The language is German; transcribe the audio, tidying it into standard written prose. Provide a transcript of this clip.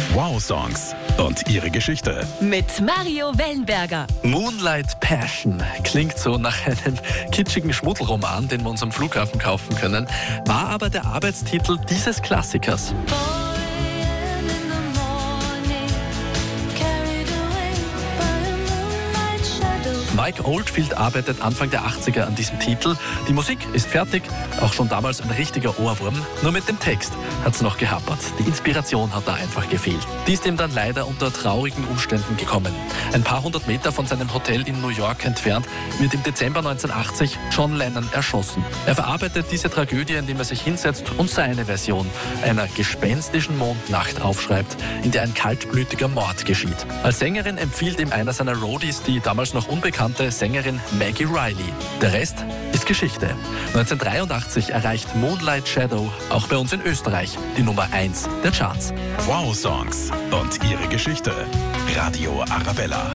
Wow-Songs und ihre Geschichte. Mit Mario Wellenberger. Moonlight Passion klingt so nach einem kitschigen Schmuddelroman, den wir uns am Flughafen kaufen können, war aber der Arbeitstitel dieses Klassikers. Mike Oldfield arbeitet Anfang der 80er an diesem Titel. Die Musik ist fertig, auch schon damals ein richtiger Ohrwurm. Nur mit dem Text hat es noch gehapert. Die Inspiration hat da einfach gefehlt. Die ist ihm dann leider unter traurigen Umständen gekommen. Ein paar hundert Meter von seinem Hotel in New York entfernt wird im Dezember 1980 John Lennon erschossen. Er verarbeitet diese Tragödie, indem er sich hinsetzt und seine Version einer gespenstischen Mondnacht aufschreibt, in der ein kaltblütiger Mord geschieht. Als Sängerin empfiehlt ihm einer seiner Roadies die damals noch unbekannte Sängerin Maggie Riley. Der Rest ist Geschichte. 1983 erreicht Moonlight Shadow auch bei uns in Österreich die Nummer 1 der Charts. Wow-Songs und ihre Geschichte. Radio Arabella.